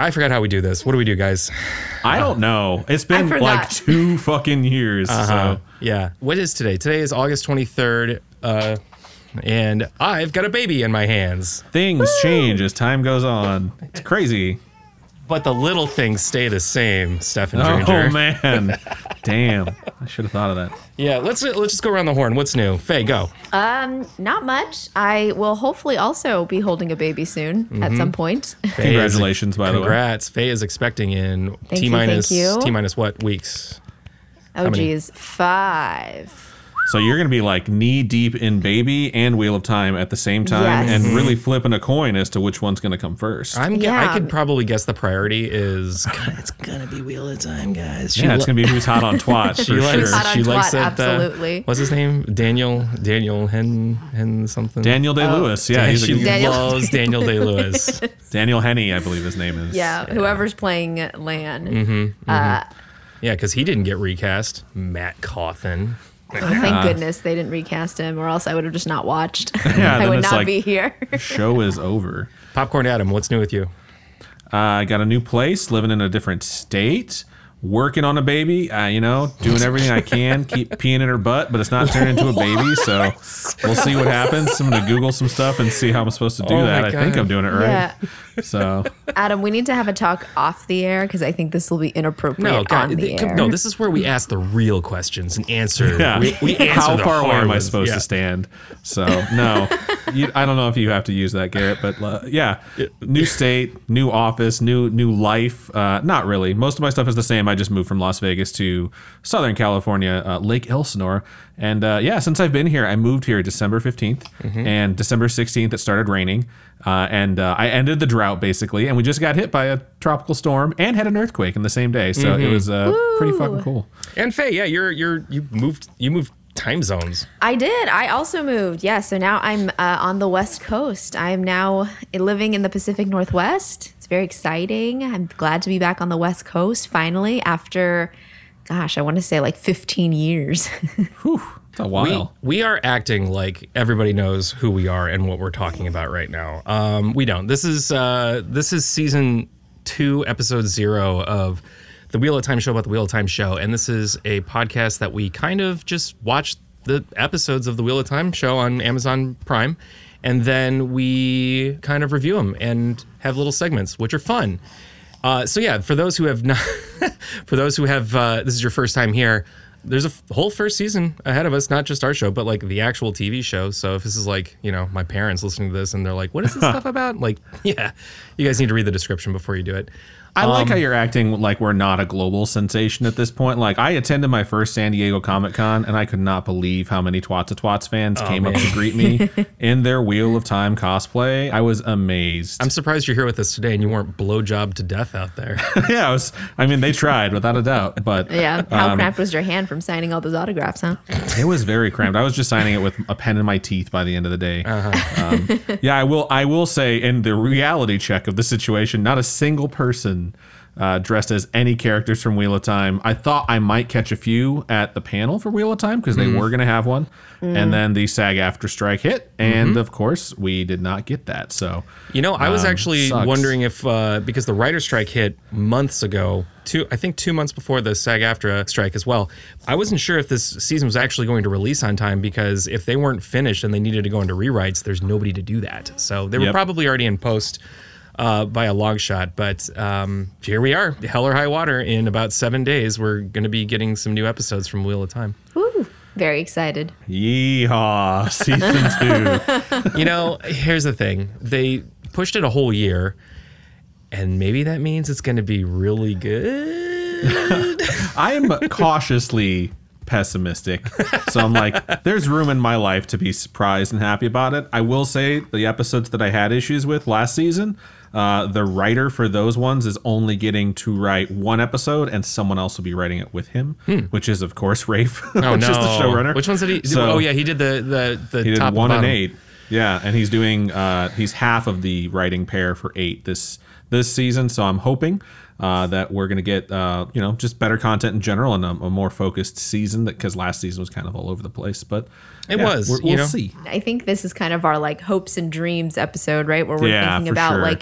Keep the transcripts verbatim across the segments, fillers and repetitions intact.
I forgot how we do this. What do we do, guys? I don't know. It's been like two fucking years. Uh-huh. So. Yeah. What is today? Today is August twenty-third. Uh, and I've got a baby in my hands. Things Woo! change as time goes on. It's crazy. But the little things stay the same, Stefan Oh, Dranger. man. Damn. I should have thought of that. Yeah, let's let's just go around the horn. What's new? Faye, go. Um, not much. I will hopefully also be holding a baby soon mm-hmm. at some point. Faye Congratulations, is, by the way. Congrats. Faye is expecting in thank T you, minus thank you. T minus what weeks? Oh, geez, five. So you're going to be like knee deep in Baby and Wheel of Time at the same time, yes. and really flipping a coin as to which one's going to come first. I'm gu- yeah. I could probably guess the priority is it's gonna be Wheel of Time, guys. She yeah, it's lo- gonna be who's hot on twat for she likes, sure. Hot on she twat, likes it. Absolutely. Uh, what's his name? Daniel Daniel Hen Hen something. Daniel Day Lewis. Oh. Yeah, Dan- he's she a, Daniel. loves Daniel Day Lewis. Daniel Henney, I believe his name is. Yeah, yeah. Whoever's playing Lan. Mm-hmm, mm-hmm. Uh, yeah, because he didn't get recast. Matt Cawthon. Oh, thank goodness they didn't recast him, or else I would have just not watched. Yeah, I would not like, be here. Show is over. Popcorn Adam, what's new with you? Uh, I got a new place, living in a different state, working on a baby, uh, you know, doing everything I can, keep peeing in her butt, but it's not turning into a baby, so we'll see what happens. I'm going to Google some stuff and see how I'm supposed to do oh that. I think I'm doing it right. Yeah. So, Adam, we need to have a talk off the air because I think this will be inappropriate no, God, on the th- air. No, this is where we ask the real questions and answer. Yeah. We, we answer how the far away hard am I ones. supposed yeah. to stand? So, no, you, I don't know if you have to use that, Garrett, but uh, yeah, new state, new office, new new life. Uh, not really. Most of my stuff is the same. I just moved from Las Vegas to Southern California, uh, Lake Elsinore. And uh, yeah, since I've been here, I moved here December fifteenth, mm-hmm. and December sixteenth, it started raining. Uh, and uh, I ended the drought, basically. And we just got hit by a tropical storm and had an earthquake in the same day. So mm-hmm. it was uh, pretty fucking cool. And Faye, yeah, you're you're you moved you moved time zones. I did. I also moved. Yeah. So now I'm uh, on the West Coast. I am now living in the Pacific Northwest. It's very exciting. I'm glad to be back on the West Coast finally after, gosh, I want to say like fifteen years. Whew. It's a while. We, we are acting like everybody knows who we are and what we're talking about right now. Um, we don't. This is uh, this is season two, episode zero of the Wheel of Time show about the Wheel of Time show, and this is a podcast that we kind of just watch the episodes of the Wheel of Time show on Amazon Prime, and then we kind of review them and have little segments, which are fun. Uh, so yeah, for those who have not, for those who have, uh, this is your first time here. There's a f- whole first season ahead of us, not just our show, but like the actual T V show. So if this is like, you know, my parents listening to this and they're like, what is this stuff about? Like, yeah, you guys need to read the description before you do it. I um, like how you're acting like we're not a global sensation at this point. Like, I attended my first San Diego Comic Con, and I could not believe how many Twats of Twats fans oh, came man. up to greet me in their Wheel of Time cosplay. I was amazed. I'm surprised you're here with us today and you weren't blowjob to death out there. yeah, I was. I mean, they tried without a doubt, but yeah. How um, cramped was your hand from signing all those autographs, huh? It was very cramped. I was just signing it with a pen in my teeth by the end of the day. Uh-huh. Um, yeah, I will. I will say, in the reality check of the situation, not a single person Uh, dressed as any characters from Wheel of Time. I thought I might catch a few at the panel for Wheel of Time because they mm. were going to have one. Mm. And then the SAG-AFTRA strike hit. And, mm-hmm. of course, we did not get that. So, you know, I was um, actually sucks. wondering if, uh, because the writer's strike hit months ago, two, I think two months before the SAG-AFTRA strike as well, I wasn't sure if this season was actually going to release on time because if they weren't finished and they needed to go into rewrites, there's nobody to do that. So they were yep. probably already in post Uh, by a long shot, but um, here we are, hell or high water. In about seven days, we're going to be getting some new episodes from Wheel of Time. Woo! Very excited. Yeehaw, season two. You know, here's the thing: they pushed it a whole year, and maybe that means it's going to be really good. I'm cautiously pessimistic, so I'm like, there's room in my life to be surprised and happy about it. I will say the episodes that I had issues with last season, uh, the writer for those ones is only getting to write one episode, and someone else will be writing it with him, hmm. which is of course Rafe, oh, which no. is the showrunner. Which ones did he? So, oh yeah, he did the the the he top did one and, and eight. Yeah, and he's doing uh, he's half of the writing pair for eight this this season. So I'm hoping uh, that we're gonna get uh, you know just better content in general and a, a more focused season. That because last season was kind of all over the place, but it yeah, was. We're, we'll you know? see. I think this is kind of our like hopes and dreams episode, right? Where we're yeah, thinking about sure. like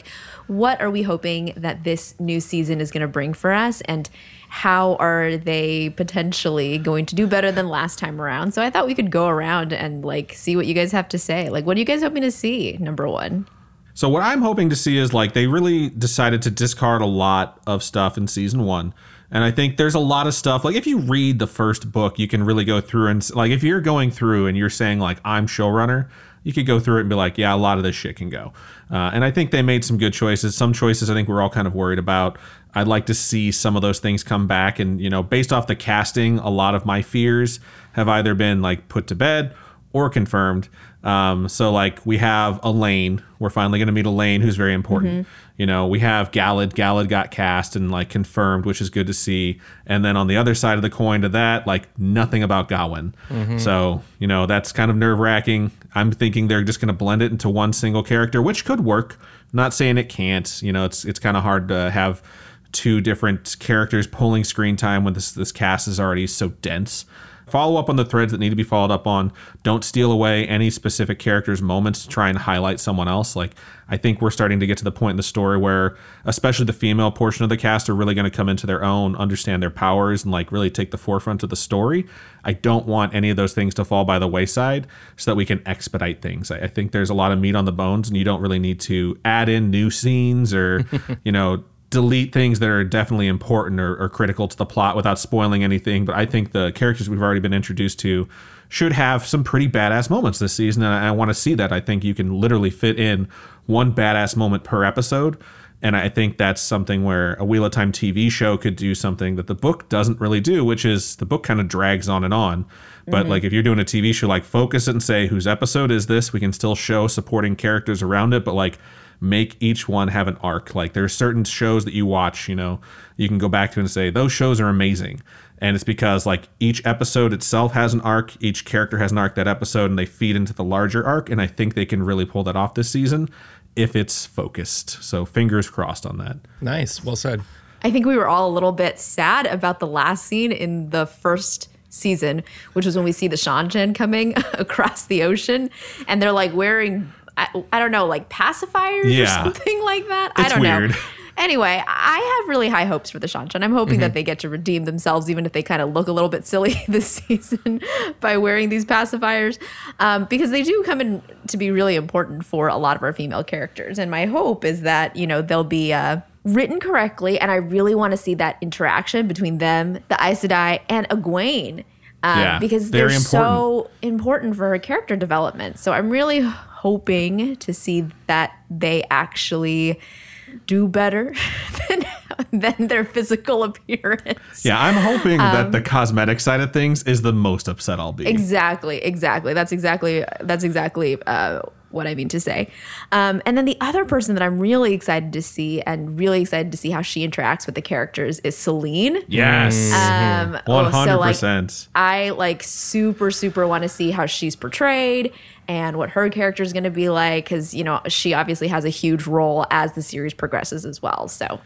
what are we hoping that this new season is going to bring for us, and how are they potentially going to do better than last time around? So I thought we could go around and like see what you guys have to say. Like, what are you guys hoping to see? Number one. So what I'm hoping to see is like they really decided to discard a lot of stuff in season one. And I think there's a lot of stuff, like if you read the first book, you can really go through and like if you're going through and you're saying like I'm showrunner, you could go through it and be like, yeah, a lot of this shit can go. Uh, and I think they made some good choices. Some choices I think we're all kind of worried about. I'd like to see some of those things come back. And, you know, based off the casting, a lot of my fears have either been like put to bed or confirmed. Um, so like we have Elaine. We're finally going to meet Elaine, who's very important. Mm-hmm. You know, we have Galad. Galad got cast and like confirmed, which is good to see. And then on the other side of the coin to that, like nothing about Gawain. Mm-hmm. So, you know, that's kind of nerve wracking. I'm thinking they're just going to blend it into one single character, which could work. Not saying it can't. You know, it's it's kind of hard to have two different characters pulling screen time when this this cast is already so dense. Follow up on the threads that need to be followed up on. Don't steal away any specific character's moments to try and highlight someone else. Like, I think we're starting to get to the point in the story where, especially the female portion of the cast, are really going to come into their own, understand their powers, and like really take the forefront of the story. I don't want any of those things to fall by the wayside so that we can expedite things. I, I think there's a lot of meat on the bones, and you don't really need to add in new scenes or, you know, delete things that are definitely important or, or critical to the plot without spoiling anything. But I think the characters we've already been introduced to should have some pretty badass moments this season. And I, I want to see that. I think you can literally fit in one badass moment per episode. And I think that's something where a Wheel of Time T V show could do something that the book doesn't really do, which is the book kind of drags on and on. But mm-hmm. like if you're doing a T V show, like focus it and say, whose episode is this? We can still show supporting characters around it, but like make each one have an arc. Like there's certain shows that you watch, you know, you can go back to and say those shows are amazing. And it's because like each episode itself has an arc, each character has an arc that episode, and they feed into the larger arc. And I think they can really pull that off this season if it's focused. So fingers crossed on that. Nice. Well said. I think we were all a little bit sad about the last scene in the first season, which was when we see the Seanchan coming across the ocean, and they're like wearing I, I don't know, like pacifiers yeah. or something like that. It's I don't weird. know. Anyway, I have really high hopes for the Seanchan. I'm hoping mm-hmm. that they get to redeem themselves, even if they kind of look a little bit silly this season by wearing these pacifiers, um, because they do come in to be really important for a lot of our female characters. And my hope is that, you know, they'll be uh, written correctly. And I really want to see that interaction between them, the Aes Sedai, and Egwene. Um, yeah, because they're important. so important for her character development. So I'm really hoping to see that they actually do better than, than their physical appearance. Yeah, I'm hoping um, that the cosmetic side of things is the most upset I'll be. Exactly, exactly. That's exactly that's exactly uh, what I mean to say. Um, and then the other person that I'm really excited to see and really excited to see how she interacts with the characters is Selene. Yes. Um, one hundred percent. So like, I like super, super want to see how she's portrayed and what her character is going to be like, because, you know, she obviously has a huge role as the series progresses as well. So,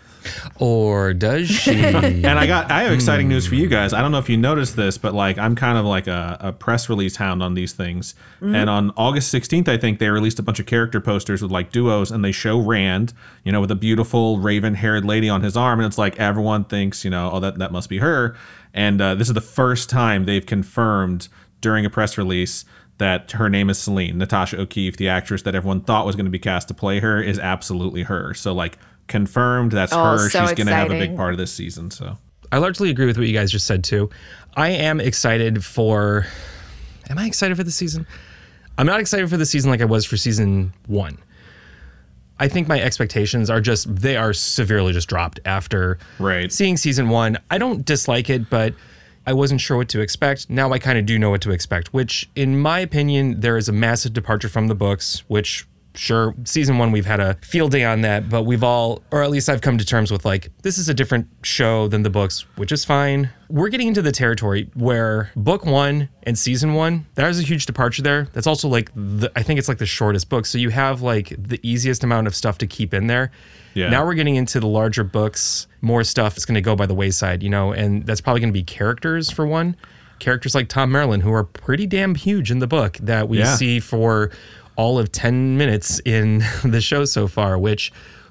or does she? And I got I have exciting news for you guys. I don't know if you noticed this, but like I'm kind of like a, a press release hound on these things. Mm-hmm. And on August sixteenth, I think they released a bunch of character posters with like duos, and they show Rand, you know, with a beautiful raven-haired lady on his arm, and it's like everyone thinks, you know, oh that that must be her. And uh, this is the first time they've confirmed during a press release that her name is Selene. Natasha O'Keeffe, the actress that everyone thought was going to be cast to play her, is absolutely her. So like confirmed, that's oh, her. So She's going to have a big exciting. part of this season. So I largely agree with what you guys just said too. I am excited for. Am I excited for the season? I'm not excited for the season like I was for season one. I think my expectations are just, they are severely just dropped after right. seeing season one. I don't dislike it, but I wasn't sure what to expect. Now I kind of do know what to expect, which in my opinion, there is a massive departure from the books, which sure, season one, we've had a field day on that, but we've all, or at least I've come to terms with like, this is a different show than the books, which is fine. We're getting into the territory where book one and season one, there's a huge departure there. That's also like, the, I think it's like the shortest book. So you have like the easiest amount of stuff to keep in there. Yeah. Now we're getting into the larger books, more stuff is going to go by the wayside, you know, and that's probably going to be characters for one. Characters like Tom Merrilin, who are pretty damn huge in the book that we yeah. see for all of ten minutes in the show so far, which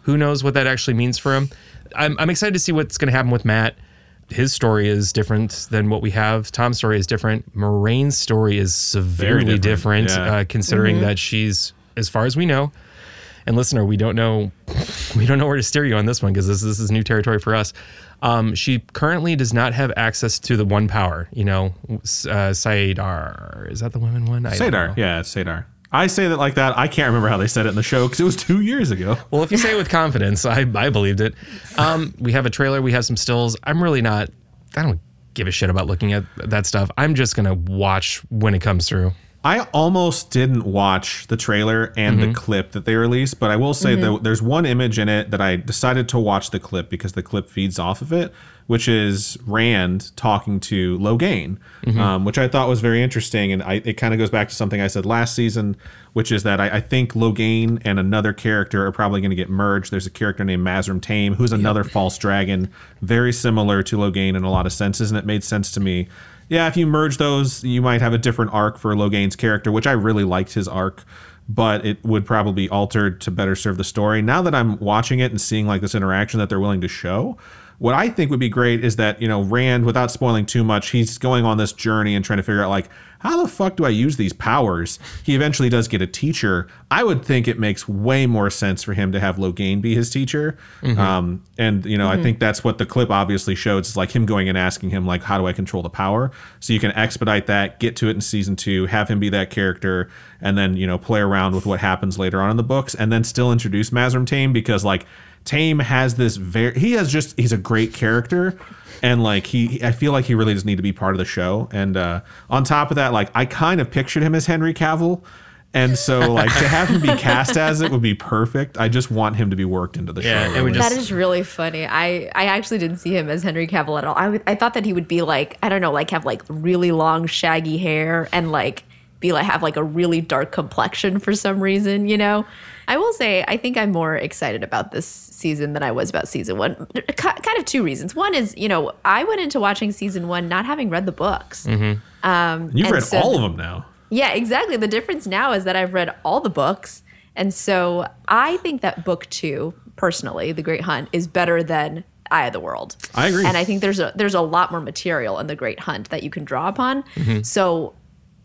Who knows what that actually means for him? I'm, I'm excited to see what's going to happen with Matt. His story is different than what we have. Tom's story is different. Moraine's story is severely different, different yeah. uh, considering mm-hmm. that she's, as far as we know, and listener, we don't know, we don't know where to steer you on this one because this, this is new territory for us. Um, she currently does not have access to the one power. You know, uh, Saidar. Is that the women one? I Saidar. Yeah, it's Saidar. I say that like that. I can't remember how they said it in the show because it was two years ago. Well, if you say it with confidence, I, I believed it. Um, we have a trailer. We have some stills. I'm really not, I don't give a shit about looking at that stuff. I'm just going to watch when it comes through. I almost didn't watch the trailer and mm-hmm. the clip that they released, but I will say mm-hmm. that there's one image in it that I decided to watch the clip because the clip feeds off of it, which is Rand talking to Logain, mm-hmm. um, which I thought was very interesting. And I, it kind of goes back to something I said last season, which is that I, I think Logain and another character are probably going to get merged. There's a character named Mazrim Taim, who's another yep. false dragon, very similar to Logain in a lot of senses, and it made sense to me. Yeah, if you merge those, you might have a different arc for Logain's character, which I really liked his arc, but it would probably be altered to better serve the story. Now that I'm watching it and seeing like this interaction that they're willing to show, what I think would be great is that, you know, Rand, without spoiling too much, he's going on this journey and trying to figure out like, how the fuck do I use these powers? He eventually does get a teacher. I would think it makes way more sense for him to have Logain be his teacher. Mm-hmm. Um, and, you know, mm-hmm. I think that's what the clip obviously shows. It's like him going and asking him, like, how do I control the power? So you can expedite that, get to it in season two, have him be that character, and then, you know, play around with what happens later on in the books, and then still introduce Mazrim Taim because, like, Taim has this very, he has just, he's a great character. And like he, I feel like he really does need to be part of the show. And uh, on top of that, like I kind of pictured him as Henry Cavill. And so like to have him be cast as it would be perfect. I just want him to be worked into the yeah, show. Really. Just, that is really funny. I, I actually didn't see him as Henry Cavill at all. I, w- I thought that he would be like, I don't know, like have like really long shaggy hair and like be like have like a really dark complexion for some reason, you know? I will say, I think I'm more excited about this season than I was about season one. Kind of two reasons. One is, you know, I went into watching season one not having read the books. Mm-hmm. Um, You've read so, all of them now. Yeah, exactly. The difference now is that I've read all the books. And so I think that book two, personally, The Great Hunt, is better than Eye of the World. I agree. And I think there's a, there's a lot more material in The Great Hunt that you can draw upon. Mm-hmm. So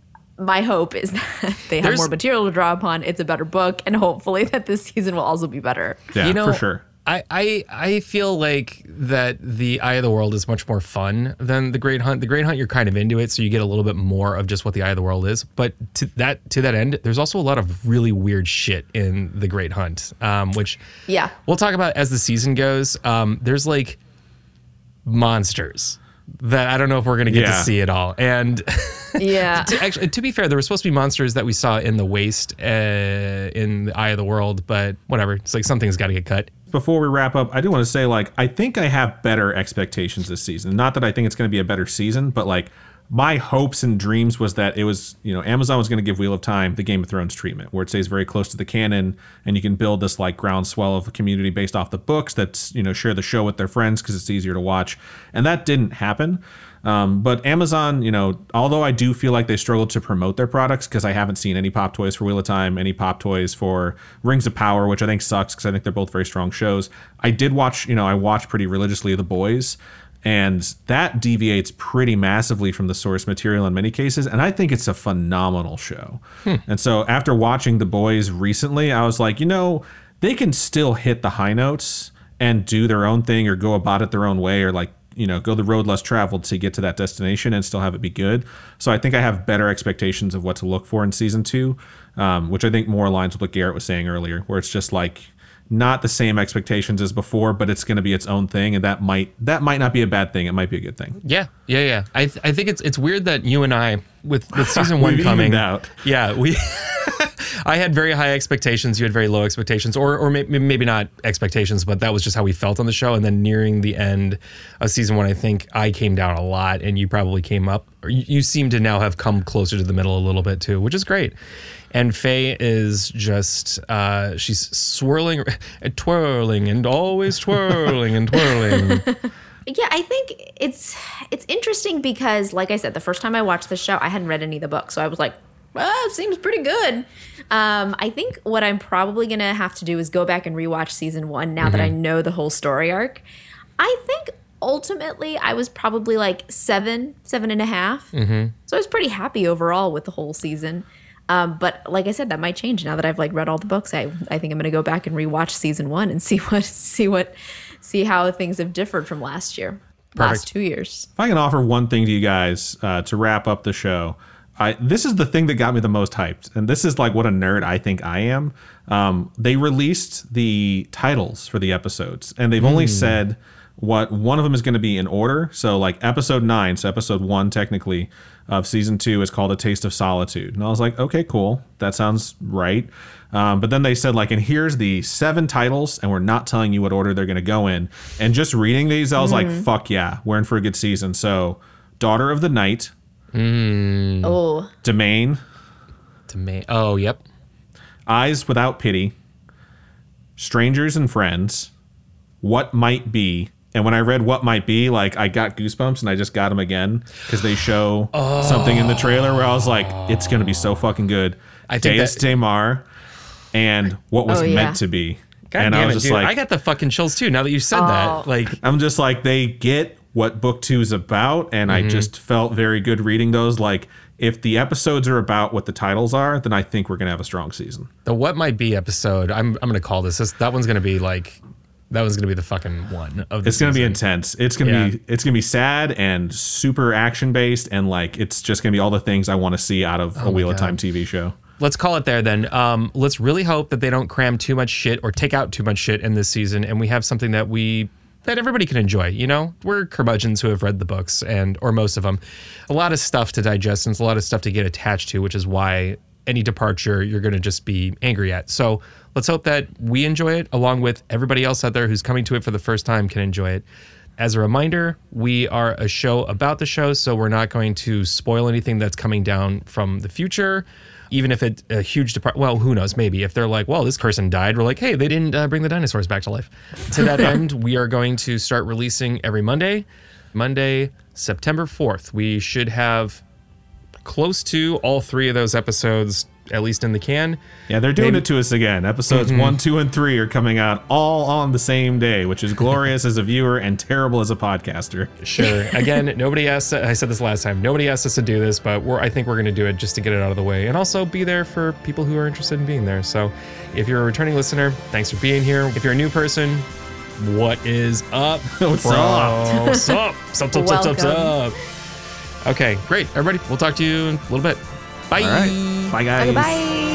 my hope is that they have There's, more material to draw upon. It's a better book, and hopefully that this season will also be better. Yeah, you know, for sure. I, I I feel like that the Eye of the World is much more fun than the Great Hunt. The Great Hunt, you're kind of into it, so you get a little bit more of just what the Eye of the World is. But to that to that end, there's also a lot of really weird shit in the Great Hunt, um, which yeah we'll talk about as the season goes. Um, there's like monsters that I don't know if we're going to get yeah. to see it all. And yeah, to, actually, to be fair, there were supposed to be monsters that we saw in the Waste, uh, in the Eye of the World, but whatever. It's like something's got to get cut. Before we wrap up, I do want to say, like, I think I have better expectations this season. Not that I think it's going to be a better season, but like my hopes and dreams was that it was, you know, Amazon was going to give Wheel of Time the Game of Thrones treatment, where it stays very close to the canon, and you can build this like groundswell of a community based off the books that's, you know, share the show with their friends because it's easier to watch. And that didn't happen. Um, but Amazon, you know, although I do feel like they struggled to promote their products because I haven't seen any Pop Toys for Wheel of Time, any Pop Toys for Rings of Power, which I think sucks because I think they're both very strong shows. I did watch, you know, I watched pretty religiously The Boys, and that deviates pretty massively from the source material in many cases. And I think it's a phenomenal show. Hmm. And so after watching The Boys recently, I was like, you know, they can still hit the high notes and do their own thing or go about it their own way, or like, you know, go the road less traveled to get to that destination and still have it be good. So I think I have better expectations of what to look for in season two, um, which I think more aligns with what Garrett was saying earlier, where it's just like not the same expectations as before, but it's going to be its own thing. And that might, that might not be a bad thing. It might be a good thing. Yeah. Yeah. Yeah. I th- I think it's, it's weird that you and I, with, with season one coming out. Yeah. We, I had very high expectations. You had very low expectations, or or maybe, maybe not expectations, but that was just how we felt on the show. And then nearing the end of season one, I think I came down a lot, and you probably came up. Or you, you seem to now have come closer to the middle a little bit too, which is great. And Faye is just, uh, she's swirling, twirling, and always twirling and twirling. Yeah, I think it's it's interesting because, like I said, the first time I watched the show, I hadn't read any of the books, so I was like, well, it seems pretty good. Um, I think what I'm probably going to have to do is go back and rewatch season one now mm-hmm. that I know the whole story arc. I think ultimately I was probably like seven, seven and a half. Mm-hmm. So I was pretty happy overall with the whole season. Um, but like I said, that might change now that I've like read all the books. I I think I'm going to go back and rewatch season one and see what see what see how things have differed from last year, Perfect. last two years. If I can offer one thing to you guys uh, to wrap up the show, I this is the thing that got me the most hyped, and this is like what a nerd I think I am. Um, they released the titles for the episodes, and they've mm. only said what one of them is going to be in order. So like episode nine, so episode one technically of season two is called A Taste of Solitude. And I was like, okay, cool. That sounds right. Um, but then they said like, and here's the seven titles, and we're not telling you what order they're going to go in. And just reading these, I was mm. like, fuck yeah, we're in for a good season. So Daughter of the Night. Mm. Oh. Domain. Domain. Oh, yep. Eyes Without Pity. Strangers and Friends. What Might Be. And when I read What Might Be, like I got goosebumps and I just got them again because they show oh. something in the trailer where I was like, it's going to be so fucking good. I think Deus that... de Mar and What Was oh, yeah. Meant to Be. God and damn I was it, just dude. like, I got the fucking chills too now that you said oh. that. Like, I'm just like, they get what book two is about. And mm-hmm. I just felt very good reading those. Like, if the episodes are about what the titles are, then I think we're going to have a strong season. The What Might Be episode, I'm I'm going to call this, this. That one's going to be like... That was going to be the fucking one of the It's going to be intense. It's going to yeah. be it's going to be sad and super action based, and like it's just going to be all the things I want to see out of oh a Wheel of Time T V show. Let's call it there then. Um, let's really hope that they don't cram too much shit or take out too much shit in this season, and we have something that we that everybody can enjoy. You know, we're curmudgeons who have read the books and or most of them. A lot of stuff to digest and a lot of stuff to get attached to, which is why any departure you're going to just be angry at. So let's hope that we enjoy it along with everybody else out there who's coming to it for the first time can enjoy it. As a reminder, we are a show about the show, so we're not going to spoil anything that's coming down from the future. Even if it's a huge depart, well, who knows? Maybe if they're like, well, this person died, we're like, hey, they didn't uh, bring the dinosaurs back to life. To that end, we are going to start releasing every Monday. Monday, September fourth. We should have close to all three of those episodes, at least in the can. Yeah, they're doing Maybe. it to us again. Episodes mm-hmm. one, two, and three are coming out all on the same day, which is glorious as a viewer and terrible as a podcaster. Sure. Again, nobody asked, I said this last time, nobody asked us to do this, but we're, I think we're going to do it just to get it out of the way and also be there for people who are interested in being there. So if you're a returning listener, thanks for being here. If you're a new person, what is up? What's Bro? up? What's up? Sup, sup, sup, sup, sup. Okay, great. Everybody, we'll talk to you in a little bit. Bye. All right. Bye, guys. Okay, bye.